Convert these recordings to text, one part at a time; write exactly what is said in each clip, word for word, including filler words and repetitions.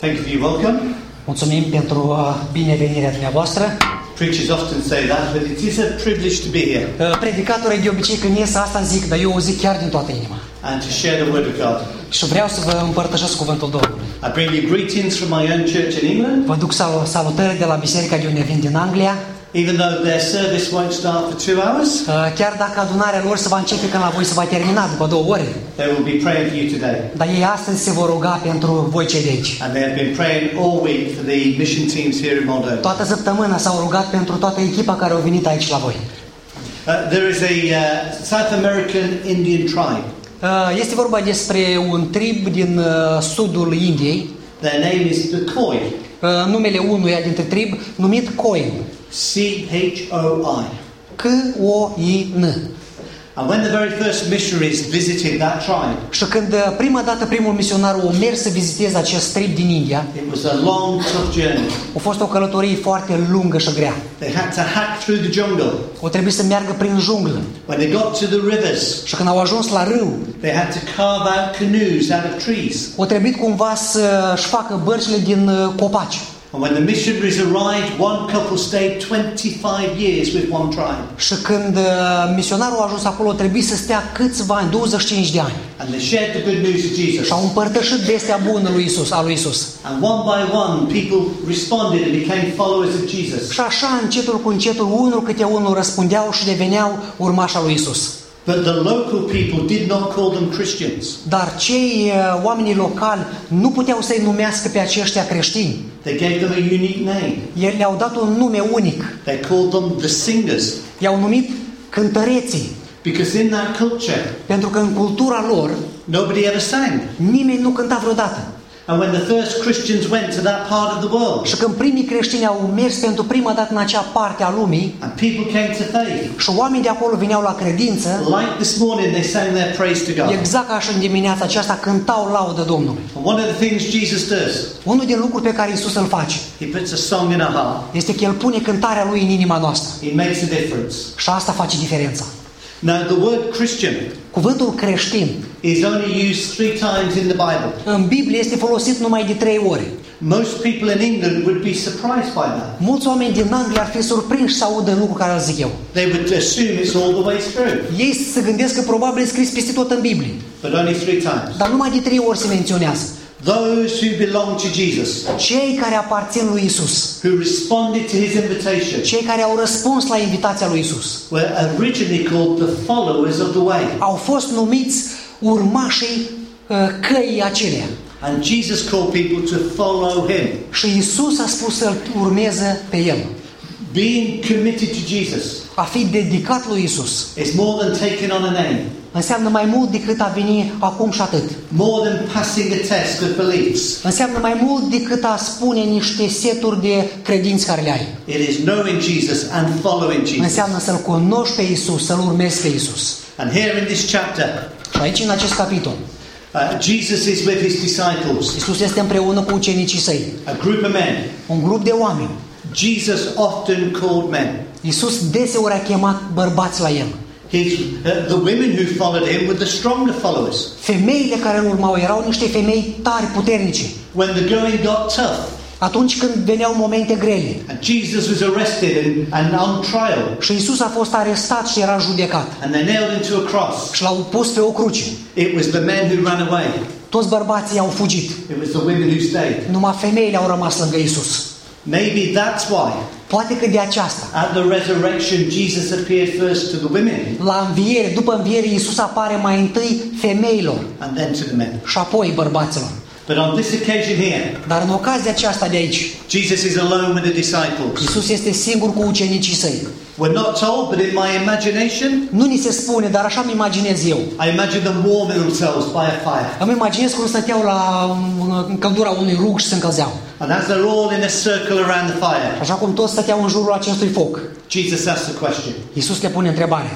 Thank you for your welcome. Mulțumim pentru binevenirea dumneavoastră. Preachers often say that, but it is a privilege to be here Predicatorii de obicei când ies asta zic, dar eu o zic chiar din toată inima. and to share the word of God. Și vreau să vă împărtășesc cuvântul Domnului. I bring you greetings from my own church in England. Vă duc sal- salutări de la biserica de unde vin din Anglia. Even though their service won't start for two hours, Chiar dacă adunarea lor se va începe când la voi se va termina după două ore. they will be praying for you today. Dar ei astăzi se vor ruga pentru voi cei de aici. And they have been praying all week for the mission teams here in Moldova. Toată săptămâna s-au rugat pentru toată echipa care au venit aici la voi. Uh, there is a uh, South American Indian tribe. Este vorba despre un trib din sudul Indiei. Their name is the Khoi. Numele unuia dintre trib numit Khoin. C H O I. C O I N. And when the very first missionaries visited that tribe, Și când prima dată primul misionar a mers să viziteze acest trib din India, it was a long, tough journey. a fost o călătorie foarte lungă și grea. They had to hack through the jungle. O trebuie să meargă prin junglă. When they got to the rivers, Și când au ajuns la râu, they had to carve out canoes out of trees. o trebuit cumva să-și facă bărcile din copaci. And when the missionaries arrived, one couple stayed twenty-five years with one tribe. Și când misionarul a ajuns acolo, trebuie să stea câțiva ani, douăzeci și cinci de ani. And they shared the good news of Jesus. Și au împărtășit vestea bună lui Isus, a lui Isus. And one by one, people responded and became followers of Jesus. Și așa, încetul cu încetul, unul câte unul răspundeau și deveneau urmași al lui Isus. But the local people did not call them Christians. Dar cei oamenii locali nu puteau să-i numească pe aceștia creștini. They gave them a unique name. Ei le-au dat un nume unic. They called them the singers. I-au numit cântăreții. Because in that culture, Pentru că în cultura lor, nobody ever sang. nimeni nu cânta vreodată. And when the first Christians went to that part of the world, Și când primii creștini au mers pentru prima dată în acea parte a lumii, and people came to faith, și oamenii de acolo vineau la credință, like this morning they sang their praise to God. exact ca așa în dimineața aceasta cântau laudă Domnului. And one of the things Jesus does, Unul din lucruri pe care Isus îl face he puts a song in our heart. este că El pune cântarea Lui în inima noastră. He makes a difference. Și asta face diferența. Now the word Christian Cuvântul creștin is only used three times in the Bible. în Biblie este folosit numai de trei ori. Most people in England would be surprised by that. Mulți oameni din Anglia ar fi surprinși să audă lucrul care îl zic eu. They would assume it's all the way through. Ei se gândesc că probabil e scris peste tot în Biblie. But only three times. Dar numai de trei ori se menționează. Those who belong to Jesus, Cei care aparțin lui Isus, who responded to his invitation, cei care au răspuns la invitația lui Isus, were originally called the followers of the way. au fost numiți urmașii uh, căii acelea. And Jesus called people to follow him. Și Isus a spus să-l urmeze pe el. Being committed to Jesus A fi dedicat lui Isus is more than taking on a name, înseamnă mai mult decât a veni acum și atât. more than passing a test of beliefs. Înseamnă mai mult decât a spune niște seturi de credinți care le ai. It is knowing Jesus and following Jesus. Înseamnă să-L cunoști pe Isus, să-L urmezi pe Isus. And here in this chapter, Și aici, în acest capitol, uh, Jesus is with his disciples, Isus este împreună cu ucenicii săi, a group of men. un grup de oameni. Jesus often called men. Isus deseori a chemat bărbați la el. His, uh, the women who followed him were the stronger followers. Femeile care îl urmau erau niște femei tari, puternice. When the going got tough, Atunci când veneau momente grele and Jesus was arrested and, and on trial, și Isus a fost arestat și era judecat and they nailed him to a cross, și l-au pus pe o cruce, it was the men who ran away. toți bărbații au fugit. It was the women who stayed. Numai femeile au rămas lângă Isus. Maybe that's why Poate că de aceasta, at the resurrection Jesus appeared first to the women la înviere, după înviere, Isus apare mai întâi femeilor and then to the men. și apoi bărbaților. But on this occasion here, Dar în ocazia aceasta de aici, Jesus is alone with the disciples. Isus este singur cu ucenicii săi. We're not told, but in my imagination, Nu ni se spune, dar așa îmi imaginez eu. I imagine them warming themselves by a fire. Îmi imaginez cum stăteau la în căldura unui rug și se încălzeau. And as they're all in a circle around the fire, Așa cum toți stăteau în jurul acestui foc, Jesus asks the question, Isus le pune întrebarea.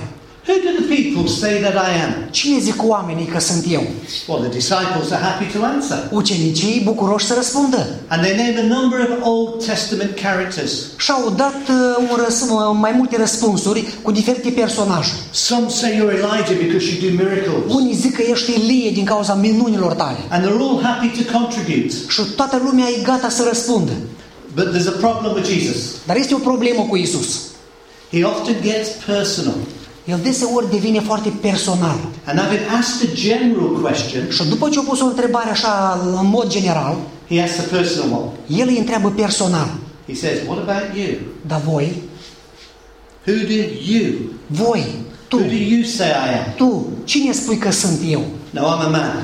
Who do the people say that I am? Cine zic oamenii că sunt eu? Well, the disciples are happy to answer. Ucenicii bucuroși să răspundă. And they name a number of Old Testament characters. Și-au dat uh, un răs- mai multe răspunsuri cu diferite personaje. Some say you're Elijah because you do miracles. Unii zic că ești Ilie din cauza minunilor tale. And they're all happy to contribute. Și toată lumea e gata să răspundă. But there's a problem with Jesus. Dar este o problemă cu Isus. He often gets personal. El deseori devine foarte personal. And having asked a general question, Și după ce a pus o întrebare așa în mod general, he asks a personal one. el îi întreabă personal. He says, what about you? Dar voi? Who do you? Voi? Tu? Who do you say I am? Tu? Cine spui că sunt eu? No, I'm a man.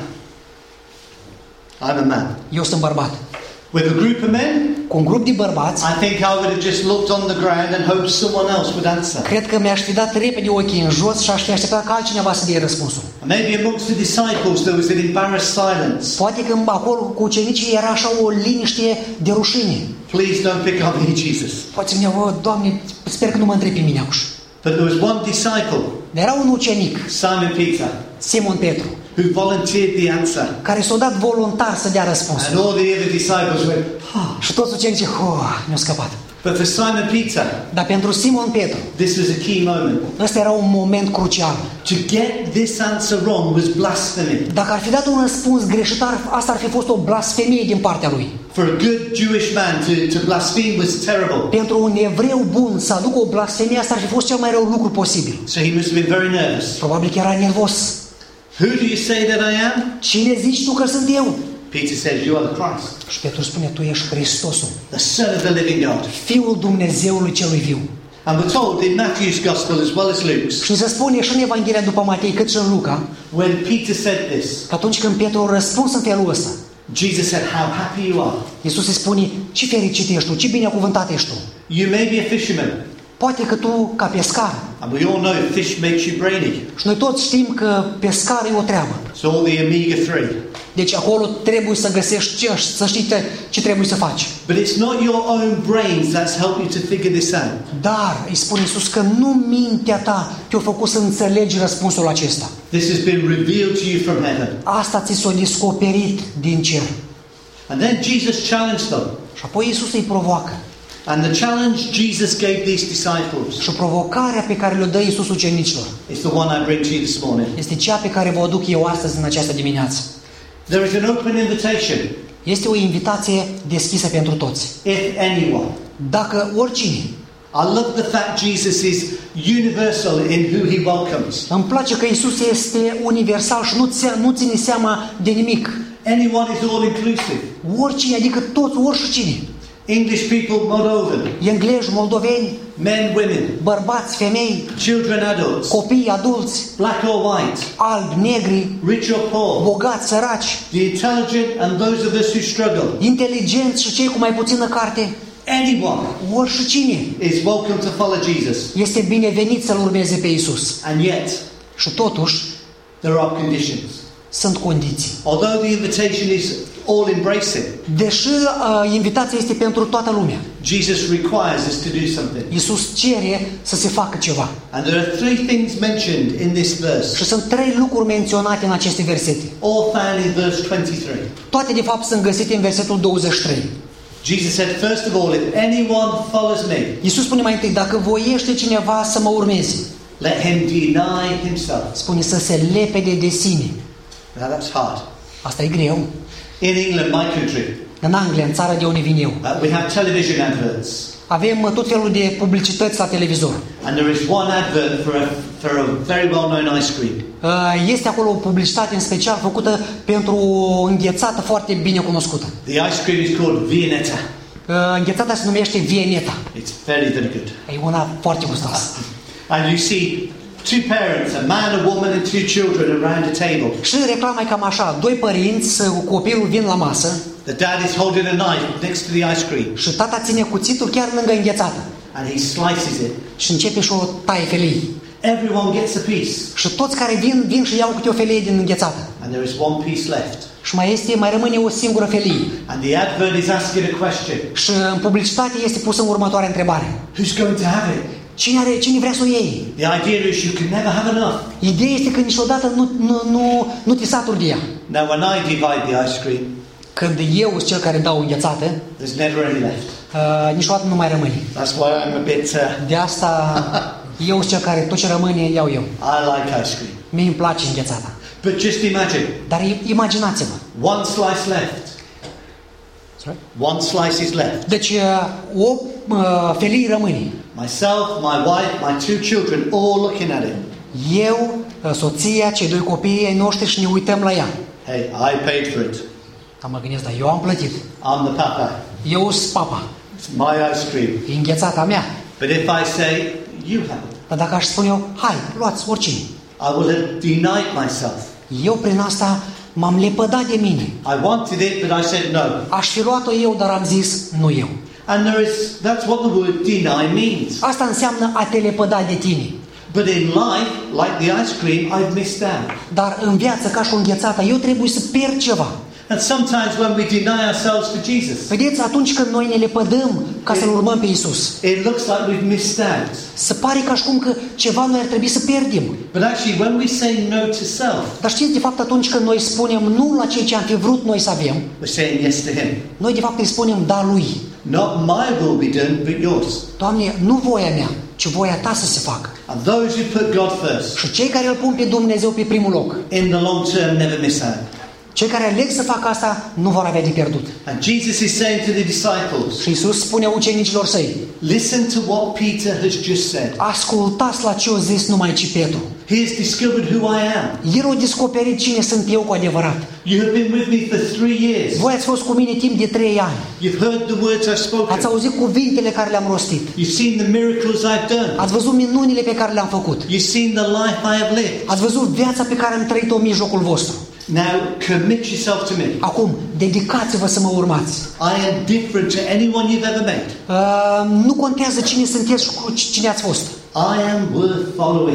I'm a man. Eu sunt bărbat. With a group of men, Cu un grup de bărbați, I think I would have just looked on the ground and hoped someone else would answer. cred că mi-aș fi dat repede ochii în jos și aș fi așteptat ca altcineva să dea răspunsul. And maybe amongst the disciples there was an embarrassed silence. Poate că acolo cu ucenicii era așa o liniște de rușine. Please don't pick on me, Jesus. Poate spunea, "O, Doamne, sper că nu mă întrebi pe mine acuși." But there was one disciple, Dar era un ucenic, Simon Peter, Simon Petru, who volunteered the answer. care s-a dat voluntar să dea And răspunsul. all the other disciples went, "Ah." Și toți ucenicii, oh, mi-au scăpat. But for Simon Peter, Dar pentru Simon Petru, this was a key moment. ăsta era un moment crucial. To get this answer wrong was blasphemy. Dacă ar fi dat un răspuns greșit, ar- asta ar fi fost o blasfemie din partea lui. For a good Jewish man to, to blaspheme was terrible. Pentru un evreu bun să aducă o blasfemie, asta ar fi fost cel mai rău lucru posibil. So he must have been very nervous. Probabil că era nervos. Who do you say that I am? Cine zici tu că sunt eu? Peter says, you are the Christ, Și Petru spune, tu ești Hristosul, the Son of the living God. Fiul Dumnezeului celui viu. And we're told in Matthew's Gospel as well as Luke's, Și se spune și în Evanghelia după Matei, cât și în Luca, when Peter said this, că atunci când Petru a răspuns în felul ăsta, Jesus said, how happy you are. Iisus îi spune, ce fericit ești tu, ce binecuvântat ești tu. You may be a fisherman, Poate că tu, ca pescar, and we all know fish makes you brainy. și noi toți știm că pescar e o treabă. So all the omega three. Deci acolo trebuie să găsești, ce, să știi ce, ce trebuie să faci. But it's not your own brains that's helped you to figure this out. Dar, îi spune Iisus, că nu mintea ta te-a făcut să înțelegi răspunsul acesta. This has been revealed to you from heaven. Asta ți s-a descoperit din cer. And then Jesus challenged them. Și apoi Iisus îi provoacă. And the challenge Jesus gave these disciples Și provocarea pe care le-o dă Iisus ucenicilor is the one I bring to you this morning. este cea pe care vă aduc eu astăzi în această dimineață. There is an open invitation. Este o invitație deschisă pentru toți. If anyone. Dacă oricine. I love the fact Jesus is universal in who he welcomes. Îmi place că Iisus este universal și nu, ține, nu ține seama de nimic. Anyone is all inclusive. Oricine, adică toți, oricine. English people, Moldovan. Englezi, moldoveni, Men, women. bărbați, femei, Children, adults. copii, adulți, Black or white. albi, negri, Rich or poor. bogați, săraci, The intelligent and those of us who struggle. inteligenți și cei cu mai puțină carte. Anyone Oricine is welcome to follow Jesus. este binevenit să-L urmeze pe Iisus. And yet, Și totuși, there are conditions. sunt condiții. Although the invitation is all embracing, Deși uh, invitația este pentru toată lumea, Jesus requires us to do something. Iisus cere să se facă ceva. And there are three things mentioned in this verse, Și sunt trei lucruri menționate în aceste versete. all found in verse twenty-three. Toate, de fapt, sunt găsite în versetul douăzeci și trei. Jesus said, first of all, if anyone follows me, Iisus spune mai întâi, dacă voiește cineva să mă urmeze, let him deny himself. spune să se lepede de sine. Now that's hard. Asta e greu. In England, my country, În Anglia, în țara de unde vin eu, uh, we have television adverts. avem uh, tot felul de publicități la televizor. And there is one advert for a, for a very well-known ice cream. Uh, Este acolo o publicitate în special făcută pentru o înghețată foarte bine cunoscută. The ice cream is called Viennetta. Uh, Înghețata se numește Viennetta. It's very, very good. E una foarte gustoasă. And you see two parents, a man, a woman and two children around a table. Și reclama e cam așa, doi părinți cu copilul vin la masă The dad is holding a knife next to the ice cream și tata ține cuțitul chiar lângă înghețată and he slices it. și începe și o taie felii. Everyone gets a piece Și toți care vin, vin și iau câte o felie din înghețată. and there is one piece left. Și mai este, mai rămâne o singură felie. And the advert is asking a question. Și în publicitate este pusă în următoarea întrebare. Who's going to have it? Cine, are, cine vrea să o iei? The idea is you can never have enough. Ideea este că niciodată nu, nu, nu, nu te saturi de ea. Now, when I divide the ice cream, Când eu sunt cel care dau înghețată, there's never any left. uh, niciodată nu mai rămâne. That's why I'm a bit... Uh, De asta eu sunt cel care tot ce rămâne iau eu. I like ice cream. Mie îmi place înghețata. But just imagine, Dar imaginați-vă. one slice left. Sorry? One slice is left. Deci uh, o uh, felie rămâne. Myself, my wife, my two children, all looking at it. Eu, uh, soția, cei doi copii ai noștri și ne uităm la ea. Hey, I paid for it. Dar mă gândesc, dar eu am plătit. I'm the papa. Eu sunt papa. It's my ice cream. E înghețata mea. But if I say, you have it, Dar dacă aș spune eu, hai, luați oricine. I will have denied myself. Eu prin asta m-am lepădat de mine. I wanted it, but I said no. Aș fi luat-o eu, dar am zis, nu eu. And there is, that's what the word deny means. Asta înseamnă a te lepăda de tine. But in life, like the ice cream, I've missed out. Dar în viață, ca și o înghețată, eu trebuie să pierd ceva. And sometimes when we deny ourselves for Jesus, Vedeți, atunci când noi ne lepădăm ca să-L urmăm pe Iisus, it looks like we've missed out. se pare ca și cum că ceva noi ar trebui să pierdem. But actually, when we say no to self, Dar știți, de fapt, atunci când noi spunem nu la ceea ce am fi vrut noi să avem, we're saying yes to Him. noi de fapt îi spunem da Lui. Not my will be done, but yours. Doamne, nu voia mea, ci voia Ta să se facă. And those who put God first, Și cei care îl pun pe Dumnezeu pe primul loc, in the long term, never miss out. cei care aleg să facă asta, nu vor avea de pierdut. And Jesus is saying to the disciples, Și Iisus spune ucenicilor săi, listen to what Peter has just said. ascultați la ce a zis numai ci Petru. He has discovered who I am. El a descoperit cine sunt eu cu adevărat. You have been with me for three years. Voi ați fost cu mine timp de trei ani. You've heard the words I've spoken. Ați auzit cuvintele care le-am rostit. You've seen the miracles I've done. Ați văzut minunile pe care le-am făcut. You've seen the life I have lived. Ați văzut viața pe care am trăit-o în mijlocul vostru. Now commit yourself to me. Acum, dedicați-vă să mă urmați. I am different to anyone you've ever met. Uh, nu contează cine sunteți și cu cine ați fost. I am worth following.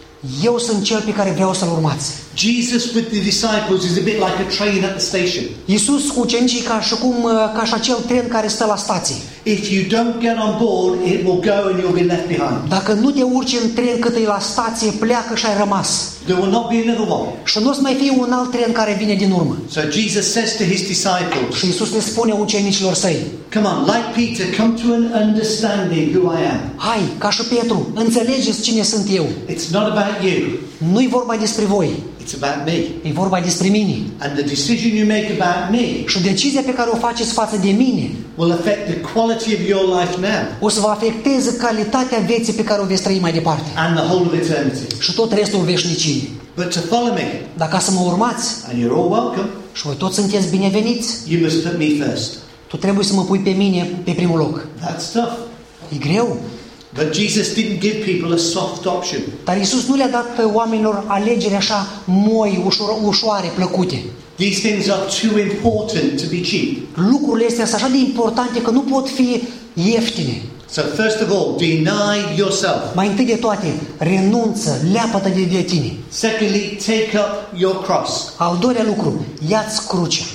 Eu sunt cel pe care vreau să-L urmați. Jesus with the disciples is a bit like a train at the station. Iisus cu ucenicii ca și cum ca și acel tren care stă la stație. If you don't get on board, it will go and you'll be left behind. Dacă nu te urci în tren cât e la stație, pleacă și ai rămas. There will not be another one. Și nu o să mai fie un alt tren care vine din urmă. So Jesus says to his disciples, Și Iisus le spune ucenicilor săi, come on, like Peter, come to an understanding who I am. hai, ca și Petru, înțelegeți cine sunt eu. It's not about you. Nu-i vorba despre voi, It's about me. e vorba despre mine. And the decision you make about me Și decizia pe care o faceți față de mine will affect the quality of your life now o să vă afecteze calitatea vieții pe care o veți trăi mai departe. and the whole of eternity. Și tot restul veșniciei. But to follow me, Dar ca să mă urmați, and you're all welcome, și voi toți sunteți bineveniți, you must put me first. tu trebuie să mă pui pe mine pe primul loc. That's tough. E greu. But Jesus didn't give people a soft option. Dar Iisus nu le-a dat oamenilor alegeri așa moi, ușor, ușoare, plăcute. These things are too important to be cheap. Lucrurile astea sunt așa de importante că nu pot fi ieftine. So first of all, deny yourself. Mai întâi de toate, renunță, leapă-te de, de tine. Secondly, take up your cross. Al doilea lucru, ia-ți crucea.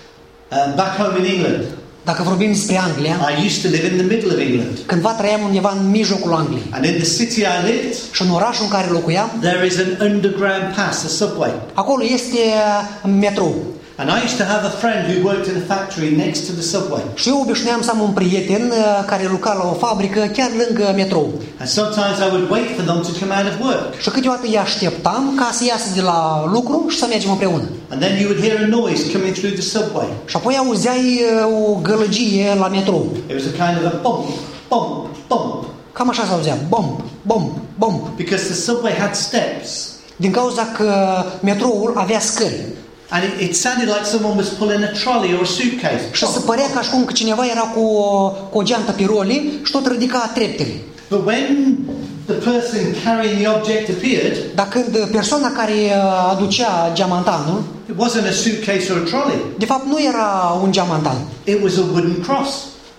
Um, back home in England, Dacă vorbim despre Anglia, I used to live in the middle of England. cândva trăiam undeva în mijlocul Angliei. And in the city I lived, Și în orașul în care locuiam, there is an underground pass, a subway. acolo este metrou. And I used to have a friend who worked in a factory next to the subway. Și eu obișnuiam să am un prieten care lucra la o fabrică chiar lângă metrou. And sometimes I would wait for them to come out of work. Și câteodată îi așteptam ca să iasă de la lucru și să mergem împreună. And then you would hear a noise coming through the subway. Și apoi auzeai o gălăgie la metrou. It was a kind of a bump, bump, bump. Cam așa se auzea. Bump, bump, bump. Because the subway had steps. Din cauza că metroul avea scări. And it, it sounded like someone was pulling a trolley or a suitcase. Și se părea ca și cum că cineva era cu o, cu o geantă pe roli și tot ridica treptele. But when the person carrying the object appeared, Dar când persoana care aducea geamantanul, it wasn't a suitcase or a trolley. de fapt nu era un geamantan. It was a wooden cross.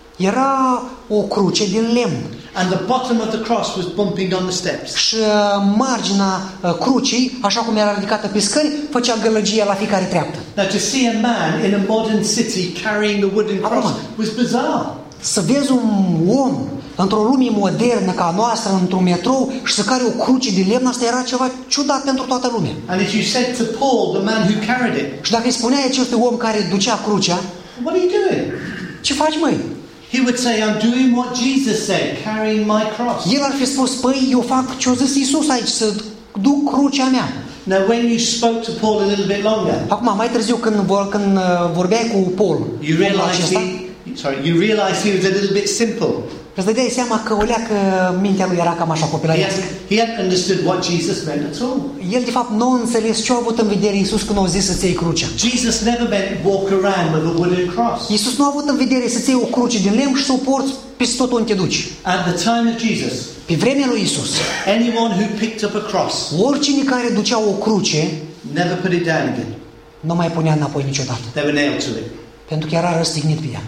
Era o cruce din lemn. And the bottom of the cross was bumping on the steps. Și marginea crucii, așa cum era ridicată pe scări, făcea gălăgie la fiecare treaptă. Now to see a man in a modern city carrying the wooden cross Acum, was bizarre. să vezi un om într-o lume modernă ca a noastră, într-un metrou, și să care o cruce de lemn, asta era ceva ciudat pentru toată lumea. And if you said to Paul, the man who carried it, Și dacă îi spunea acestui om care ducea crucea, what are you doing? ce faci, măi? He would say, I'm doing what Jesus said, carrying my cross. El ar fi spus, păi, eu fac ce-a zis Iisus aici, să duc crucea mea. Now, when you spoke to Paul a little bit longer, Acum, mai târziu, când, vor, când uh, vorbeai cu Paul, you realized he, sorry, you realized he was a little bit simple. îți dădeai seama că o leacă mintea lui era cam așa He copilărească. hadn't, he hadn't understood what Jesus meant at all. El, de fapt, nu a înțeles ce a avut în vedere Iisus când a zis să-ți iei crucea. Jesus never meant walk around with a wooden cross. Iisus nu a avut în vedere să-ți iei o cruce din lemn și să o porți peste tot unde te duci. At the time of Jesus, Pe vremea lui Iisus, anyone who picked up a cross oricine care ducea o cruce, never put it down again. nu mai punea înapoi niciodată, They were nailed to it. pentru că era răstignit pe ea.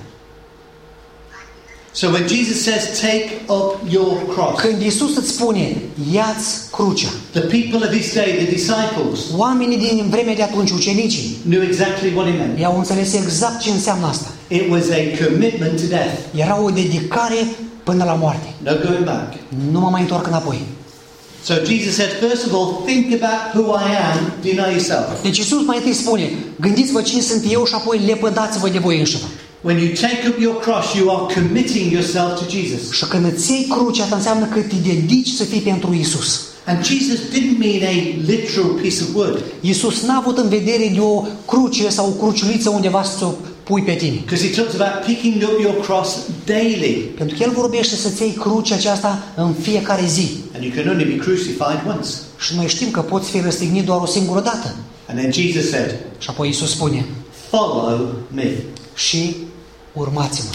So when Jesus says, take up your cross, Când Iisus îți spune, ia-ți crucea, the people of his day, the disciples, oamenii din vremea de atunci, ucenicii, knew exactly what he meant. i-au înțeles exact ce înseamnă asta. It was a commitment to death. Era o dedicare până la moarte. No going back. Nu mă mai întorc înapoi. So Jesus said, first of all, think about who I am, deny yourself. Deci Iisus mai întâi spune, gândiți-vă cine sunt eu și apoi lepădați-vă de voi înșivă. When you take up your cross, you are committing yourself to Jesus. Și când îți iei crucea, asta înseamnă că te dedici să fii pentru Iisus. And Jesus didn't mean a literal piece of wood, Iisus n-a avut în vedere de o cruce sau o cruciuliță undeva să o pui pe tine. because he talks about picking up your cross daily. Pentru că El vorbește să-ți iei crucea aceasta în fiecare zi. And you can only be crucified once. Și noi știm că poți fi răstignit doar o singură dată. And then Jesus said, Și apoi Iisus spune, follow me. și urmați-mă,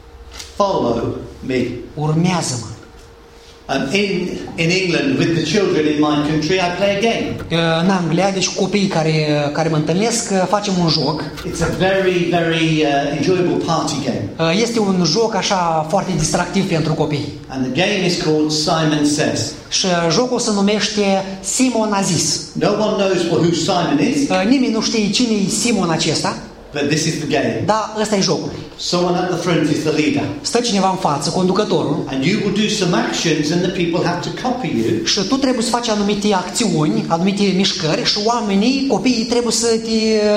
Follow me. urmează-mă. Um, in, in England, with the children in my country, I play a game. În Anglia, deci copiii care, care mă întâlnesc, facem un joc. It's a very, very uh, enjoyable party game. Este un joc așa foarte distractiv pentru copii. And the game is called Simon Says. Și jocul se numește Simon a zis. No one knows who Simon is, Nimeni nu știe cine e Simon acesta, but this is the game. dar ăsta e jocul. Someone at the front is the leader. Stă cineva în față, conducătorul, And you will do some actions and the people have to copy you. și tu trebuie să faci anumite acțiuni, anumite mișcări și oamenii, copiii trebuie să te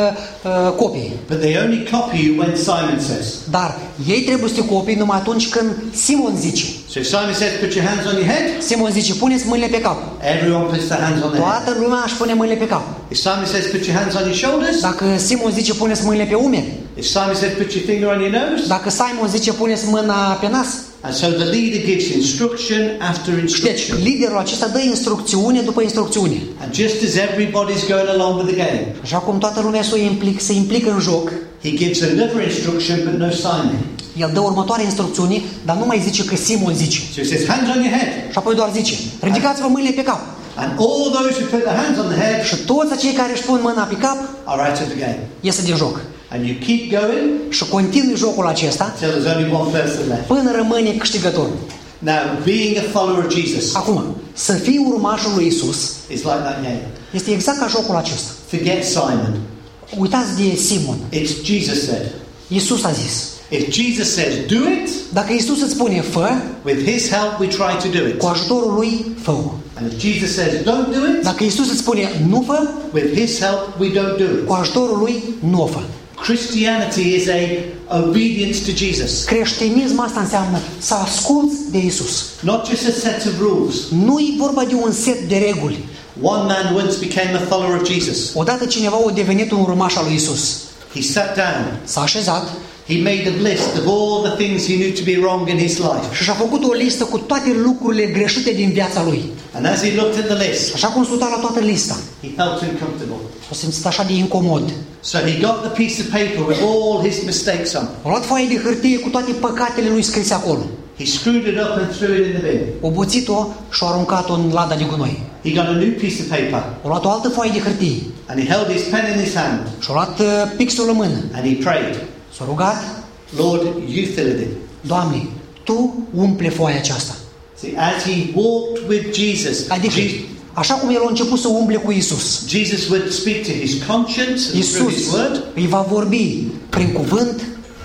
uh, copie. But they only copy you when Simon says. Dar ei trebuie să te copie numai atunci când Simon zice. So if Simon says, put your hands on your head, Simon zice, puneți mâinile pe cap. everyone puts their hands on their head. Toată lumea își pune mâinile pe cap. If Simon says, put your hands on your shoulders, Dacă Simon zice, puneți mâinile pe umeri. if Simon says, put your finger on your nose, Dacă Simon zice, puneți mâna pe nas. and so the leader gives instruction after Și deci, instruction. liderul acesta dă instrucțiune după instrucțiune. And just as everybody's going along with the game, Așa cum toată lumea se implică, se implică în joc, he gives another instruction, but no Simon. el dă următoarea instrucțiune, dar nu mai zice că Simon zice. So he says, hands on your head. Și apoi doar zice, ridicați-vă mâinile pe cap. And all those who put their hands on the head Și toți acei care își pun mâna pe cap, are out of the game. iese din joc. And you keep going Și continui jocul acesta until there's only one person left. până rămâne câștigătorul. Now, being a follower of Jesus Acum, să fii urmașul lui Isus is like that game. este exact ca jocul acesta. Forget Simon. Uitați de Simon. It's Jesus said. Isus a zis. If Jesus says, do it, Dacă Isus îți spune fă, with his help we try to do it. cu ajutorul lui, fă-o. And if Jesus says, don't do it, Dacă Isus îți spune nu fă, with his help we don't do cu it. ajutorul lui, nu o fă. Christianity is a obedience to Jesus. Creștinism asta înseamnă să asculți de Isus. Not just a set of rules. Nu e vorba de un set de reguli. One man once became a follower of Jesus. Odată cineva a devenit un urmaș al lui Isus. He sat down. S-a așezat He made a list of all the things he knew to be wrong in his life. și și-a făcut o listă cu toate lucrurile greșite din viața lui. And as he looked at the list, Așa cum s-a uitat la toată lista, he felt uncomfortable. s-a simțit așa de incomod. So he got the piece of paper with all his mistakes on. A luat foaie de hârtie cu toate păcatele lui scrise acolo. He screwed it up and threw it in the bin. O buțit-o și a aruncat-o în lada de gunoi. He got a new piece of paper A luat o altă foaie de hârtie and he held his pen in his hand și a luat uh, pixul în mână. and he prayed, S-a rugat, Lord, you fill it in. Doamne, Tu umple foaia aceasta. See, as he walked with Jesus, Adică, Je- așa cum el a început să umble cu Isus, Jesus would speak to his conscience and through his Isus word, îi va vorbi prin cuvânt,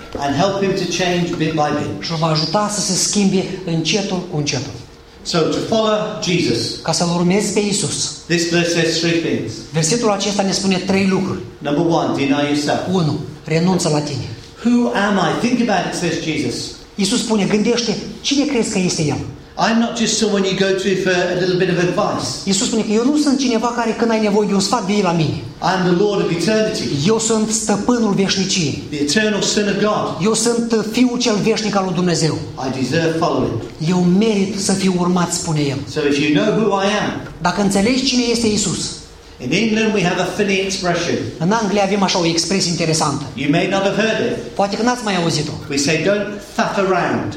and help him to change bit by bit. Și îl va ajuta să se schimbe încetul cu încetul. So to follow Jesus, Ca să-L urmezi pe Iisus. this verse says three things. Versetul acesta ne spune trei lucruri. Number one, deny yourself. unu. Renunță la tine. Who am I? Think about it, says Jesus. Iisus spune, gândește, cine crezi că este El? I'm not just someone you go to for a little bit of advice. Iisus spune că eu nu sunt cineva care când ai nevoie de un sfat vii la mine. I'm the Lord of eternity, Eu sunt stăpânul veșniciei. the eternal Son of God. Eu sunt Fiul cel veșnic al lui Dumnezeu. I deserve following. Eu merit să fiu urmat, spune El. So if you know who I am, Dacă înțelegi cine este Iisus. in England we have a funny expression. În Anglia avem așa o expresie interesantă. You may not have heard it. Poate că n-ați mai auzit-o. We say don't faff around.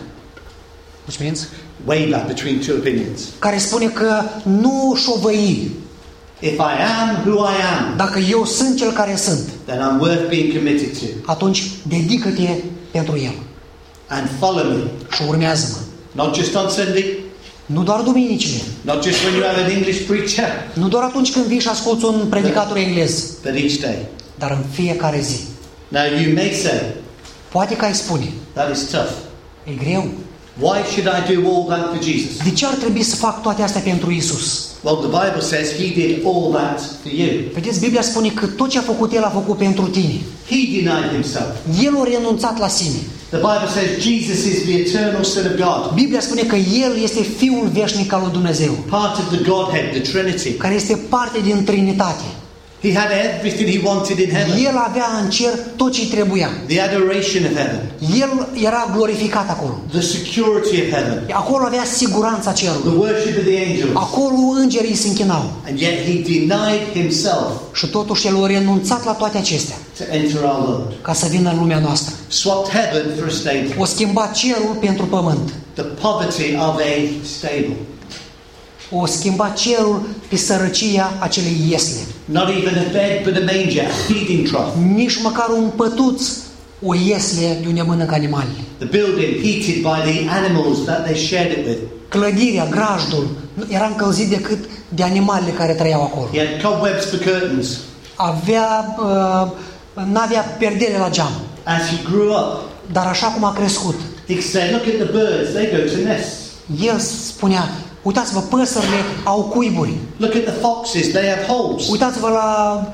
Which means? Waver between two opinions. Care spune că nu șovăi. If I am who I am, Dacă eu sunt cel care sunt, then I'm worth being committed to. atunci dedică-te pentru El. And follow me. Și urmează-mă. Not just on Sunday, Nu doar duminicile. not just when you have an English preacher, Nu doar atunci când vii și asculți un predicator englez. but each day. Dar în fiecare zi. Now you may say, Poate că ai spune. that is tough. E greu. Why should I do all that for Jesus? De ce ar trebui să fac toate astea pentru Isus? Well, the Bible says he did all that for you. Vedeți, Biblia spune că tot ce a făcut El a făcut pentru tine. He denied himself. El a renunțat la sine. The Bible says Jesus is the eternal Son of God, Biblia spune că El este Fiul veșnic al lui Dumnezeu, part of the Godhead, the Trinity. care este parte din Trinitate. He had everything he wanted in heaven. El avea în cer tot ce-i trebuia. The adoration of heaven, El era glorificat acolo. the security of heaven, Acolo avea siguranța the cerului. worship of the angels. Acolo îngerii se închinau. And yet he denied himself Și totuși El a renunțat la toate acestea to enter our world. ca să vină în lumea noastră. Swapped heaven for a stable. O schimba cerul pentru pământ. The poverty of a stable. O schimba cerul pe sărăcia acelei iesle. Not even a bed, but a manger, a feeding trough. Nici măcar un pătuț, o iesle de unde mănâncă animalele. The building heated by the animals that they shared it with. Clădirea, grajdul, nu era încălzit decât de animalele care trăiau acolo. He had cobwebs for curtains. Avea, uh, n-avea perdele la geam. As he grew up, Dar așa cum a crescut, he said, look at the birds, they go to nests. el spunea, uitați-vă, păsările au cuiburi. Look at the foxes, they have holes. Uitați-vă la,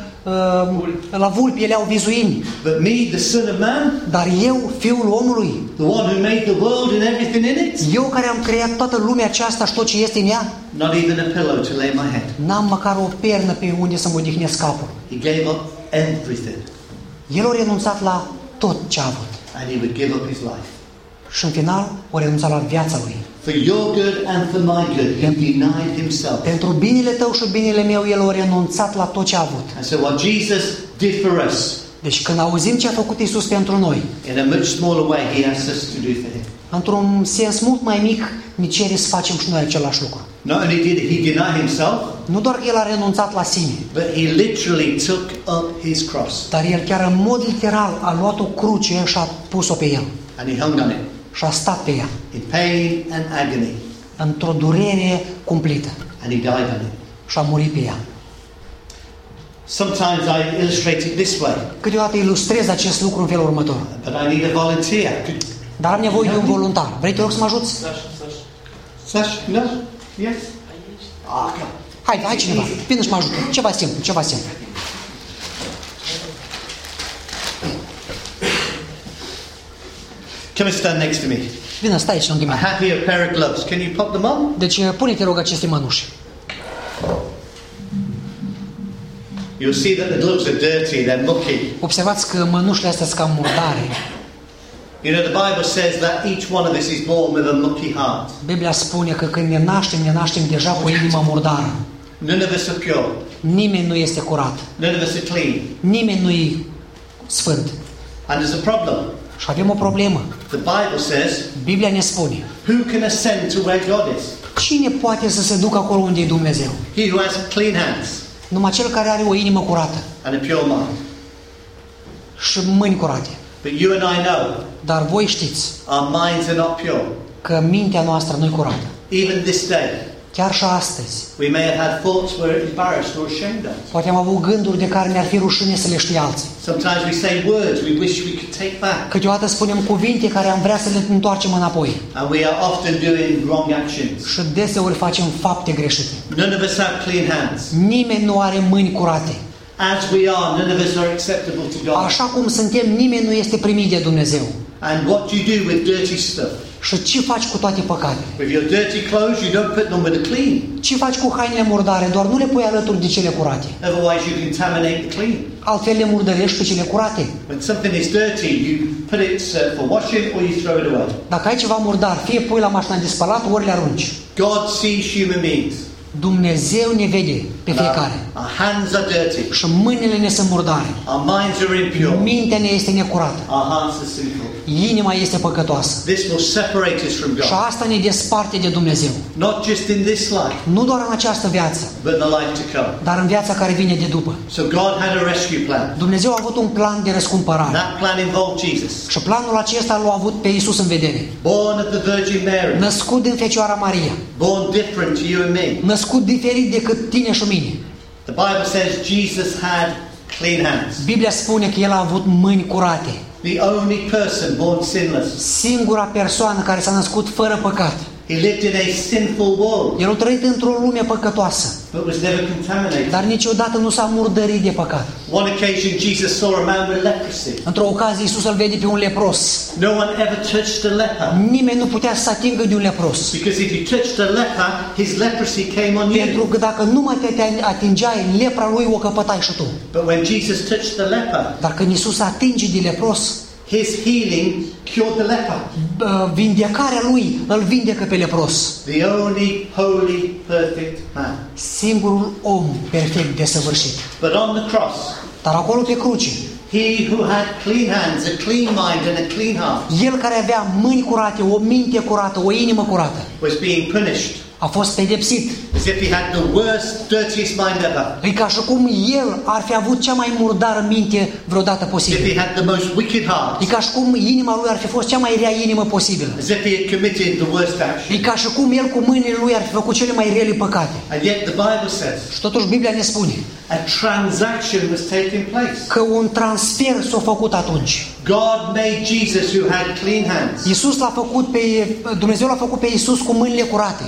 uh, la vulpi, ele au vizuini. But me, the Son of Man, Dar eu, Fiul omului, the one who made the world and everything in it, eu care am creat toată lumea aceasta și tot ce este în ea, not even a pillow to lay my head. n-am măcar o pernă pe unde să mă odihnesc capul. He gave up everything, El a renunțat la tot ce a avut. and he would give up his life. Și în final a renunțat la viața lui. For your good and for my good, he denied himself. Pentru binele tău și binele meu, el a renunțat la tot ce a avut. And so what Jesus did for us, Deci când auzim ce a făcut Iisus pentru noi, in a much smaller way, he asks us to do for him. într-un sens mult mai mic, ne cere să facem și noi același lucru. Not only did he deny himself, Nu doar că el a renunțat la sine, but he literally took up his cross dar el chiar în mod literal a luat o cruce și a pus-o pe el. and he hung on it Și a stat pe ea, in pain and agony, într-o durere cumplită. and he died on it. Și a murit pe ea. Sometimes I illustrate it this way, Câteodată ilustrez acest lucru în felul următor. but I need a volunteer. Could, Dar am nevoie de un voluntar. Vrei, te rog să mă ajuți? Sash? No? Yes? Ah, come. Hai, hai cineva, vină și mă ajută. Ceva simplu, ceva simplu. Come and stand next to me. Vină, stai aici lângă I mine. have here a pair of gloves. Can you pop them on? Deci pune-te, rog, aceste mănuși. You'll see that the gloves are dirty, they're mucky. Observați că mănușile astea sunt cam murdare. You know, the Bible says that each one of us is born with a mucky heart. Biblia spune că când ne naștem, ne naștem deja cu o inimă murdară. None of us are pure. Nimeni nu este curat. None of us are clean. Nimeni nu e sfânt. And there's a problem. Și avem o problemă. The Bible says, Biblia ne spune, who can ascend to where God is? cine poate să se ducă acolo unde e Dumnezeu? He who has clean hands Numai cel care are o inimă curată and a pure mind. și mâini curate. But you and I know Dar voi știți our minds are not pure. că mintea noastră nu e curată. Even this day, Chiar și astăzi. We may have had thoughts we're embarrassed or ashamed of. Poate am avut gânduri de care ne-ar fi rușine să le știe alții. Sometimes we say words we wish we could take back. Câteodată spunem cuvinte care am vrea să le întoarcem înapoi. And we are often doing wrong actions. Și deseori facem fapte greșite. None of us have clean hands. Nimeni nu are mâini curate. As we are, none of us are acceptable to God. Așa cum suntem, nimeni nu este primit de Dumnezeu. And what do you do with dirty stuff? Și ce faci cu toate păcatele? With your dirty clothes, you don't put them with the clean. Ce faci cu hainele murdare? Doar nu le pui alături de cele curate. Otherwise, you contaminate the clean. Altfel le murdărești pe cele curate. When something is dirty, you put it uh, for washing or you throw it away. Dacă ai ceva murdar, fie pui la mașina de spălat, ori le arunci. God sees human beings. Dumnezeu ne vede pe fiecare. Our hands are dirty. Și mâinile ne sunt murdare. Our minds are impure. Mintea ne este necurată. Our hearts are sinful. Inima este păcătoasă. This will separate us from Și God. asta ne desparte de Dumnezeu. Not just in this life, Nu doar în această viață, but the life to come. dar în viața care vine de după. So God had a rescue plan. Dumnezeu a avut un plan de răscumpărare. That plan involved Jesus. Și planul acesta l-a avut pe Iisus în vedere. Born of the Virgin Mary. Născut din Fecioara Maria. Born different to you and me. Născut diferit decât tine și mine. The Bible says Jesus had clean hands. Biblia spune că El a avut mâini curate. The only person born sinless. Singura persoană care s-a născut fără păcat. He lived in a sinful world, El a trăit într-o lume păcătoasă, but was never contaminated. dar niciodată nu s-a murdărit de păcat. One occasion Jesus saw a man with leprosy. Într-o ocazie Iisus îl vede pe un lepros. No one ever touched a leper. Nimeni nu putea să se atingă de un lepros. Because if you touched a leper, his leprosy came on Pentru you. că dacă numai te atingeai, lepra lui o căpătai și tu. But when Jesus touched the leper, Dar când Iisus se atinge de lepros, his healing cured the leper. vindecarea lui îl vindecă pe lepros. The only holy, perfect man. Singurul om perfect desăvârșit. But on the cross, Dar acolo pe cruce, he who had clean hands, a clean mind and a clean heart El care avea mâini curate, o minte curată, o inimă curată, was being punished a fost pedepsit. as if he had the worst, dirtiest mind ever. E ca și cum El ar fi avut cea mai murdară minte vreodată As if posibil. he had the most wicked heart. E ca și cum inima lui ar fi fost cea mai rea inimă posibilă. As if he had committed the worst E action. ca și cum El cu mâinile lui ar fi făcut cele mai rele păcate. And yet the Bible says Și totuși Biblia ne spune a transaction was taking place. că un transfer s-a făcut atunci. God made Jesus, who had clean hands, Iisus l-a făcut pe, Dumnezeu l-a făcut pe Iisus cu mâinile curate.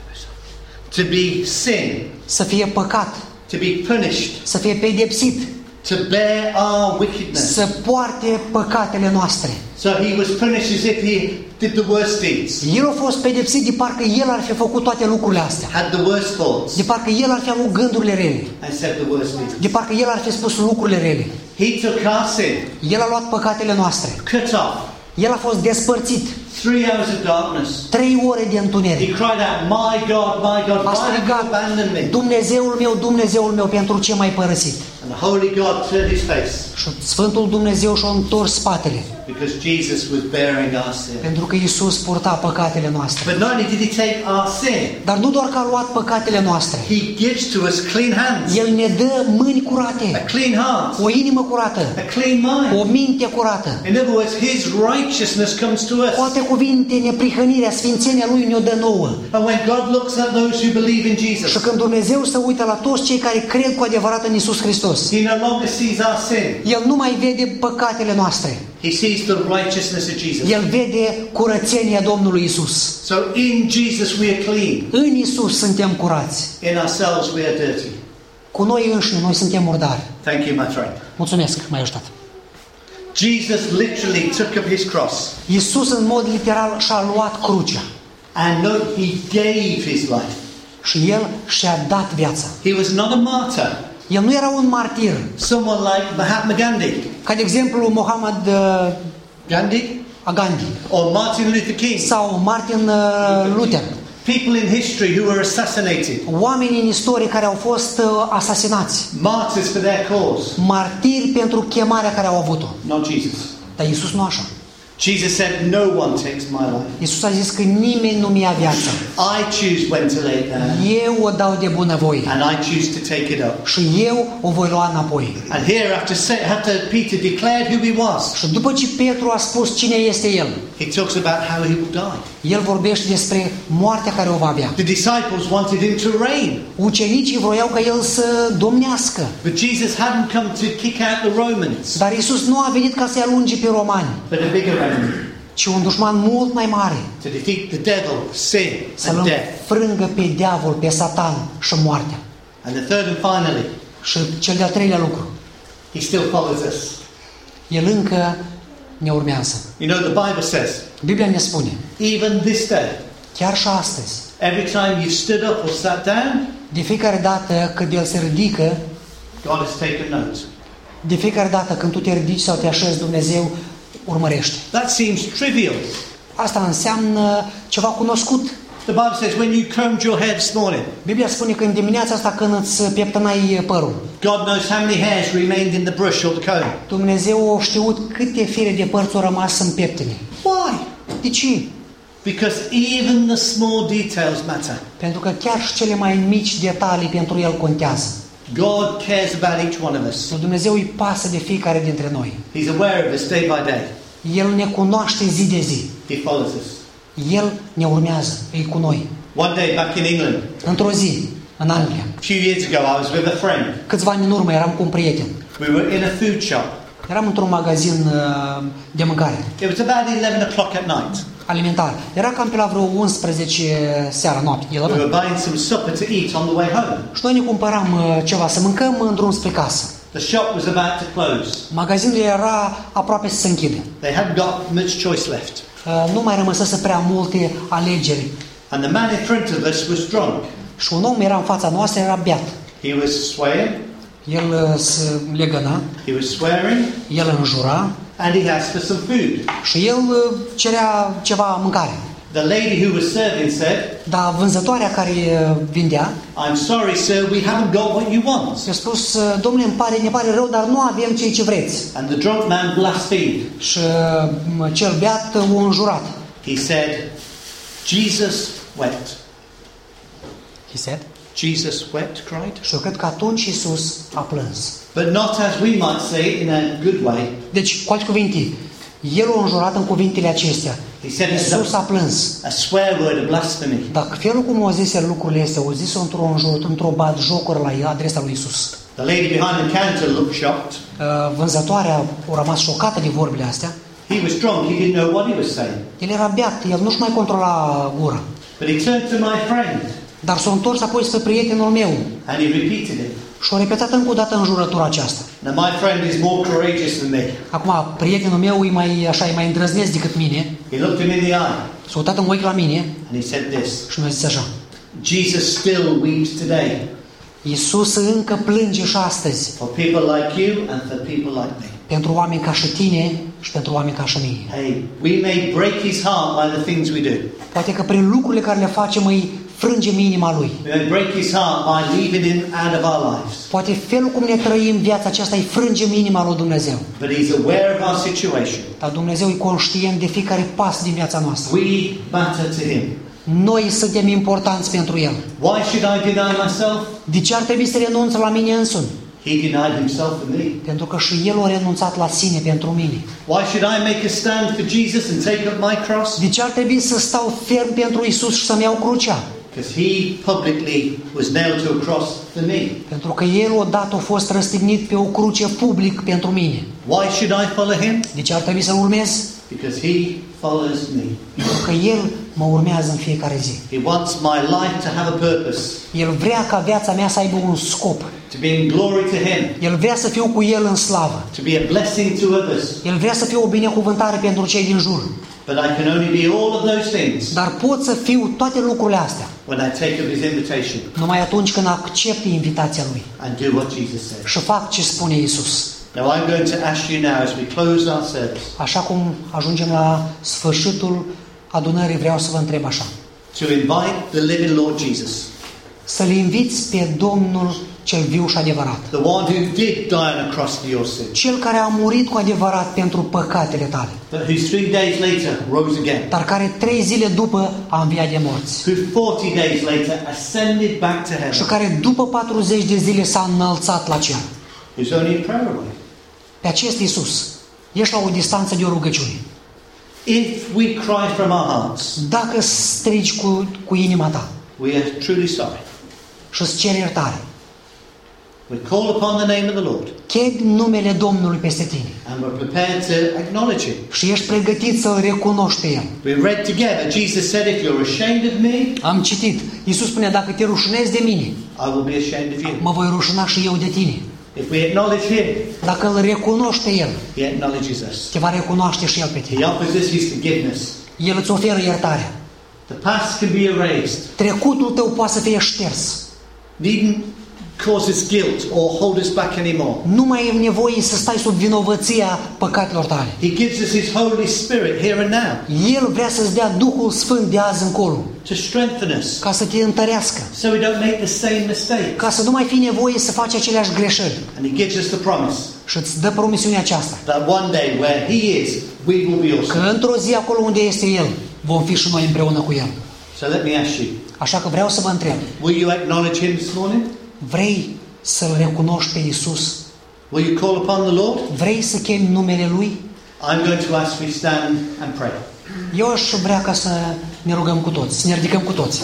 to be sin, Să fie păcat, to be punished, să fie pedepsit, to bear our wickedness. să poarte păcatele noastre. So he was punished as if he did the worst deeds, El a fost pedepsit de parcă El ar fi făcut toate lucrurile astea. had the worst thoughts, De parcă El ar fi avut gândurile rele. and said the worst deeds. De parcă El ar fi spus lucrurile rele. He took our sin, El a luat păcatele noastre. cut off, El a fost despărțit. three hours of darkness. Trei ore de He întuneric. cried out, "My God, my God, A why have you strigat, abandoned me?" Dumnezeul meu, Dumnezeul meu, pentru ce m-ai părăsit? And the Holy God turned his face Și Sfântul Dumnezeu și-a întors spatele. because Jesus was bearing our sin. Pentru că Iisus purta păcatele noastre. But not only did he take our sin, Dar nu doar că a luat păcatele noastre. he gives to us clean hands, El ne dă mâini a curate, clean heart, o inimă curată, a clean o mind. minte curată. In other words, his righteousness comes to Cu us. alte cuvinte, neprihănirea, sfințenia Lui ne-o dă nouă. And when God looks at those who believe in Și Jesus, când Dumnezeu se uită la toți cei care cred cu adevărat în Iisus Hristos, he no longer sees our sin. El nu mai vede păcatele noastre. He sees the righteousness of Jesus. El vede curățenia Domnului Iisus. So in Jesus we are clean. În Iisus suntem curați. In ourselves we are dirty. Cu noi înșine, noi suntem murdari. Thank you, my friend. Mulțumesc, m-ai ajutat. Jesus literally took up his cross. Iisus în mod literal și-a luat crucea. And note, he gave his life. Și El și-a dat viața. He was not a martyr. El nu era un martir. Someone like Mahatma Gandhi. Ca de exemplu Mohammed uh, Gandhi? Gandhi Or Martin Luther King. sau Martin uh, Luther. People in history who were assassinated. Oameni în istorie care au fost uh, asasinați. Martyrs for their cause. Martiri pentru chemarea care au avut-o. Not Jesus. Dar Iisus nu așa. Jesus said, no one takes my life. Iisus a zis că nimeni nu mi-a viața. I choose when to lay it down. Eu o dau de bunăvoie. And I choose to take it up. Și eu o voi lua înapoi. And here, after, say, after Peter declared who he was, Și după ce Petru a spus cine este el, he talks about how he will die. el vorbește despre moartea care o va avea. The disciples wanted him to reign. Ucenicii vroiau ca el să domnească. But Jesus hadn't come to kick out the Romans, Dar Iisus nu a venit ca să-i alunge pe romani, but a bigger enemy. ci un dușman mult mai mare. To defeat the devil, sin, Să-l and death. înfrângă pe diavol, pe Satan și moartea. And the third and finally, Și cel de-al treilea lucru, he still follows us. el încă ne urmează. You know, the Bible says, Biblia ne spune, even this day, chiar și astăzi, every time you stood up or sat down, de fiecare dată când el se ridică, God has taken note. de fiecare dată când tu te ridici sau te așezi, Dumnezeu urmărește. That seems trivial. Asta înseamnă ceva cunoscut. The Bible says when you combed your hair this morning, Biblia spune că în dimineața asta când îți pieptănai părul, God knows how many hairs remained in the brush or the comb. Dumnezeu a știut câte fire de păr au rămas în pieptene. Why? De ce? Because even the small details matter. Pentru că chiar și cele mai mici detalii pentru El contează. God cares about each one of us. Dumnezeu îi pasă de fiecare dintre noi. He's aware of us day by day. El ne cunoaște zi de zi. He follows us. El ne urmează, e cu noi. One day back in England, Într-o zi, în Anglia, a few years ago, I was with a friend. câțiva ani în urmă, eram cu un prieten. We were in a food shop. Eram într-un magazin uh, de mâncare It was about eleven o'clock at night. alimentar. Era cam pe la vreo unsprezece seara, noapte. We were buying some supper to eat on the way home. Și noi ne cumpăram uh, ceva să mâncăm în drum spre casă. The shop was about to close. Magazinul era aproape să se închide. They hadn't got much choice left. Uh, nu mai rămăsese prea multe alegeri. And the man in front of us was drunk. Și un om era în fața noastră, era beat. He was swaying. El uh, se legăna, He was swearing. el înjura And he asked for some food. și el uh, cerea ceva mâncare. The lady who was serving said, Dar vânzătoarea care uh, vindea, I'm sorry, sir, we haven't got what you want. i-a spus, uh, domnule, îmi pare, ne pare rău, dar nu avem ceea ce vreți. And the drunk man blasphemed. Și uh, cel beat uh, o înjurat. He said, Jesus wept. He said. Jesus wept, cried. Și eu cred că atunci Iisus a plâns. But not as we might say in a good way. Deci, cu alte cuvinte, el a înjurat în cuvintele acestea. He said Iisus a plâns. a swear word, a blasphemy. Dacă felul cum o zise lucrurile astea, o zis într-o înjur, într-o batjocură la adresa lui Iisus. The lady behind the counter looked shocked. Uh, Vânzătoarea a rămas șocată de vorbile astea. He was drunk, he didn't know what he was saying. El era beat, el nu-și mai controla gura. But he turned to my friend Dar s-a întors apoi spre prietenul meu and he repeated it. și a repetat încă o dată înjurătura aceasta. Now my friend is more courageous than me. Acum, prietenul meu e mai, așa, e mai îndrăznesc decât mine. He looked him in the eye S-a uitat în ochi la mine and he said this, și mi-a zis așa. Jesus still weeps today Iisus încă plânge și astăzi for people like you and for people like me. pentru oameni ca și tine și pentru oameni ca și mine. Hey, we may break his heart by the things we do. Poate că prin lucrurile care le facem îi frângem inima lui. We may break his heart by leaving him out of our lives. Poate felul cum ne trăim viața aceasta îi frângem inima lui Dumnezeu. But he's aware of our situation. Dar Dumnezeu e conștient de fiecare pas din viața noastră. We matter to him. Noi suntem importanți pentru El. Why should I deny myself? De ce ar trebui să renunț la mine însumi? He denied himself for me. Pentru că și El a renunțat la sine pentru mine. Why should I make a stand for Jesus and take up my cross? De ce ar trebui să stau ferm pentru Isus și să-mi iau crucea? Because he publicly was nailed to a cross for me. Pentru că El odată a fost răstignit pe o cruce public pentru mine. Why should I follow him? De ce ar trebui să-L urmez? Because he follows me. Pentru că El mă urmează în fiecare zi. He wants my life to have a purpose, El vrea ca viața mea să aibă un scop. to be in glory to him, El vrea să fiu cu El în slavă. to be a blessing to others. El vrea să fiu o binecuvântare pentru cei din jur. But I can only be all of those things Dar pot să fiu toate lucrurile astea when I take up his invitation numai atunci când accept invitația Lui and do what Jesus said. și fac ce spune Iisus. Now I'm going to ask you now as we close our service Așa cum ajungem la sfârșitul adunării, vreau să vă întreb așa. to invite the living Lord Jesus Să-L inviți pe Domnul cel viu și adevărat. The one who did die on a cross for your sin. Cel care a murit cu adevărat pentru păcatele tale. But who three days later rose again. Dar care trei zile după a înviat de morți. Who forty days later ascended back to Și heaven. care după patruzeci de zile s-a înălțat la cer. Who's only a prayer away. Pe acest Iisus ești la o distanță de o rugăciune. If we cry from our hearts, Dacă strigi cu, cu inima ta we are truly sorry. și îți ceri iertare, We call upon the name of the Lord. chemi numele Domnului peste tine And we're prepared to acknowledge Him. și ești pregătit să-L recunoști pe El. We read together, Jesus said, if you're ashamed of me, Am citit, Iisus spune, dacă te rușinezi de mine, I will be ashamed of you. mă voi rușina și eu de tine. If we acknowledge Him, Dacă îl recunoști pe El, He acknowledges us. te va recunoaște și El pe He tine. offers us His forgiveness. El îți oferă iertarea. The past can be erased. Trecutul tău poate să fie șters. Needn't cause us guilt or hold us back anymore. Nu mai e nevoie să stai sub vinovăția păcatelor tale. He gives us His Holy Spirit here and now El vrea să-ți dea Duhul Sfânt de azi încolo, to strengthen us ca să te întărească, so we don't make the same mistake. ca să nu mai fii nevoie să faci aceleași greșeli. And He gives us the promise Și îți dă promisiunea aceasta, that one day where He is, we will be also. că într-o zi acolo unde este El, vom fi și noi împreună cu El. So let me ask you, Așa că vreau să vă întreb, will you acknowledge Him this morning? vrei să-L recunoști pe Iisus? Will you call upon the Lord? Vrei să chemi numele Lui? I'm going to ask we stand and pray. Eu aș vrea ca să ne rugăm cu toți, să ne ridicăm cu toți.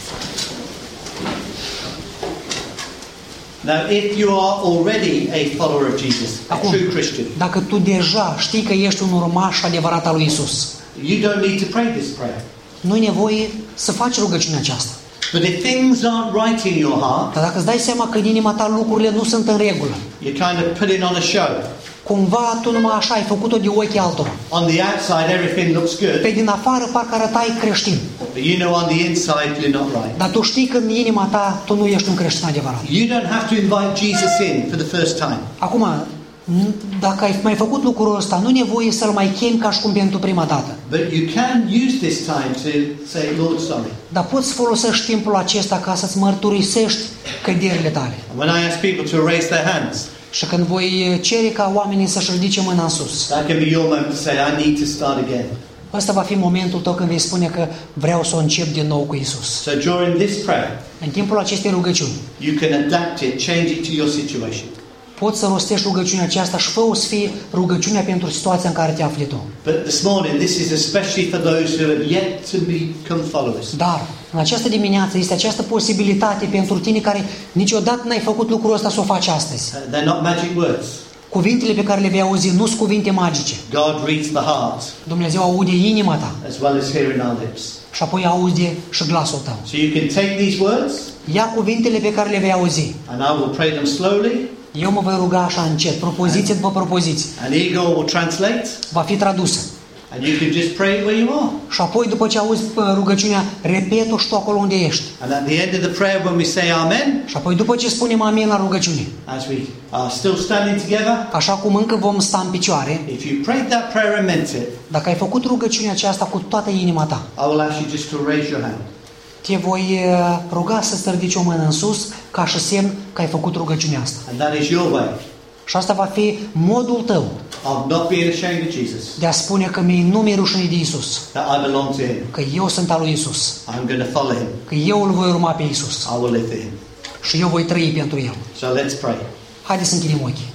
Now, if you are already a follower of Jesus, a Acum, true Christian, dacă tu deja știi că ești un urmaș adevărat al lui Iisus, you don't need to pray this prayer. nu e nevoie să faci rugăciunea aceasta. But if things aren't right in your heart, Dar dacă îți dai seama că în inima ta lucrurile nu sunt în regulă, you're kind of putting on a show. cumva tu numai așa ai făcut-o de ochii altora. On the outside, everything looks good, Pe din afară parcă arătai creștin, but you know on the inside you're not right. dar tu știi că în inima ta tu nu ești un creștin adevărat. You don't have to invite Jesus in for the first time. Acum, n- dacă ai mai făcut lucrul ăsta, nu e nevoie să-L mai chemi ca și cum pentru prima dată. But you can use this time to say, Lord, sorry. Dar poți folosești timpul acesta ca să-ți mărturisești căderile tale. And when I ask people to raise their hands, Și când voi cere ca oamenii să-și ridice mâna în sus, that can be your moment to say, I need to start again. ăsta va fi momentul tău când vei spune că vreau să o încep din nou cu Iisus. So during this prayer, În timpul acestei rugăciuni, you can adapt it, change it to your situation. poți să rostești rugăciunea aceasta și fă-o să fie rugăciunea pentru situația în care te afli tu. But this morning, this is especially for those who have yet to become followers. Dar, în această dimineață, este această posibilitate pentru tine care niciodată n-ai făcut lucrul ăsta să o faci astăzi. Uh, they're not magic words. Cuvintele pe care le vei auzi nu sunt cuvinte magice. God reads the heart Dumnezeu aude inima ta as well as hearing our lips. și apoi aude și glasul tău. So you can take these words, Ia cuvintele pe care le vei auzi. and I will pray them slowly, Eu mă voi ruga așa încet, propoziție după propoziție. and Igor will translate, Va fi tradusă. and you can just pray it where you are. Și apoi, după ce auzi uh, rugăciunea, repet-o și tu acolo unde ești. And at the end of the prayer, when we say Amen, Și apoi, după ce spunem amin la rugăciune, as we are still standing together, așa cum încă vom sta în picioare, if you prayed that prayer and meant it, dacă ai făcut rugăciunea aceasta cu toată inima ta, I will ask you just to raise your hand. te voi uh, ruga să-ți ridici o mână în sus ca și semn că ai făcut rugăciunea asta. And that is your way Și asta va fi modul tău of not being ashamed of Jesus, de a spune că mie nu mi-e rușine de Isus, that I belong to Him. că eu sunt al lui Isus, I'm going to follow Him. că eu îl voi urma pe Isus I will live for Him. și eu voi trăi pentru El. So let's pray. Haideți să închidem ochii.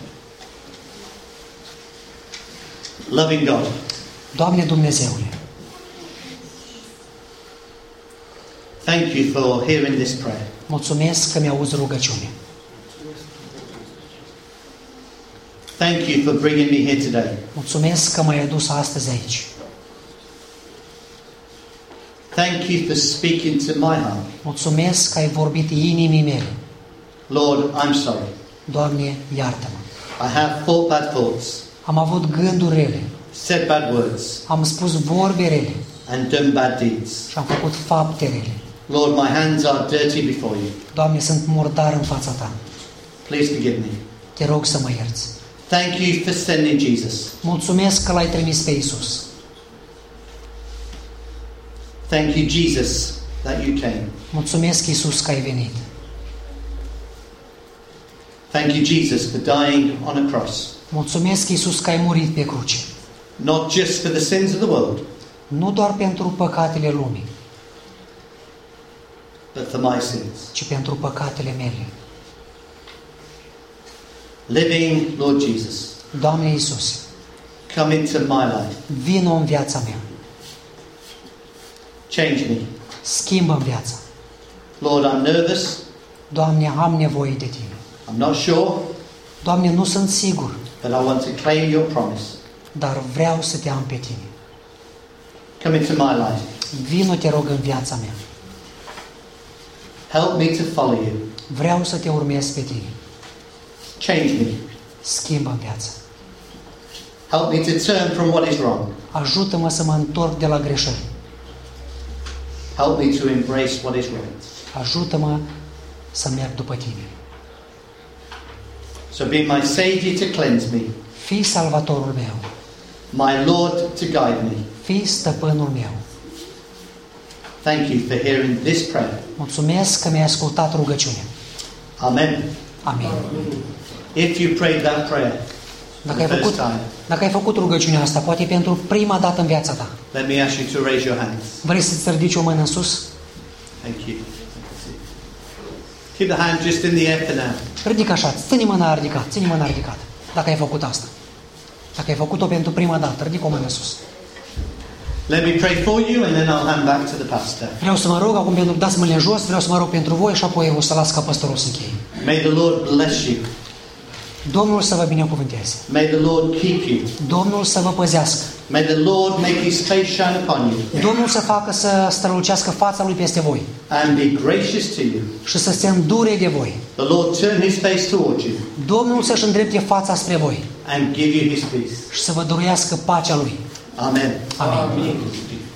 Loving God, Doamne Dumnezeule, thank you for hearing this prayer. mulțumesc că mi-auzi rugăciune. Thank you for bringing me here today. Mulțumesc că m-ai adus astăzi aici. Thank you for speaking to my heart. Mulțumesc că ai vorbit inimii mele. Lord, I'm sorry. Doamne, iartă-mă. I have thought bad thoughts, Am avut gânduri rele, said bad words, am spus vorbe rele and done bad deeds. și am făcut fapte rele. Lord, my hands are dirty before you. Doamne, sunt murdar în fața Ta. Please forgive me. Te rog să mă ierți. Thank you for sending Jesus. Mulțumesc că L-ai trimis pe Iisus. Thank you, Jesus, that you came. Mulțumesc, Iisus, că ai venit. Thank you, Jesus, for dying on a cross. Mulțumesc, Iisus, că ai murit pe cruce. Not just for the sins of the world, Nu doar pentru păcatele lumii, but for my sins. ci pentru păcatele mele. Living Lord Jesus, Doamne Iisus, come into my life. vino în viața mea. Change me. Schimbă-mi viața. Lord, I'm nervous. Doamne, am nevoie de Tine. I'm not sure, Doamne, nu sunt sigur, but I want to claim your promise. dar vreau să Te am pe Tine. Come into my life. Vino, te rog, în viața mea. Help me to follow you. Vreau să Te urmez pe Tine. Change me. Schimbă-mi viața. Help me to turn from what is wrong. Ajută-mă să mă întorc de la greșeli. Help me to embrace what is right. Ajută-mă să merg după Tine. So be my Savior to cleanse me, Fii salvatorul meu. my Lord to guide me. Fii stăpânul meu. Thank you for hearing this prayer. Mulțumesc că mi-ai ascultat rugăciunea. Amen. Amin. If you prayed that prayer Dacă for ai the first făcut, time, dacă ai făcut rugăciunea asta, poate pentru prima dată în viața ta, let me ask you to raise your hands. vrei să-ți ridici o mână în sus? Thank you. Keep the hand just in the air for now. Ridică așa, ține mâna ridicată, ține mâna ridicată. Dacă ai făcut asta. Dacă ai făcut-o pentru prima dată, ridică o mână sus. Let me pray for you and then I'll hand back to the pastor. Vreau să mă rog, acum pentru dați mâinile jos, vreau să mă rog pentru voi și apoi o să las ca păstorul să încheie. May the Lord bless you. Domnul să vă binecuvânteze. May the Lord keep you. Domnul să vă păzească. May the Lord make his face shine upon you Domnul să facă să strălucească fața Lui peste voi and be gracious to you. și să se îndure de voi. The Lord turn his face towards you Domnul să-și îndrepte fața spre voi and give you his peace. și să vă dăruiască pacea Lui. Amen. Amin.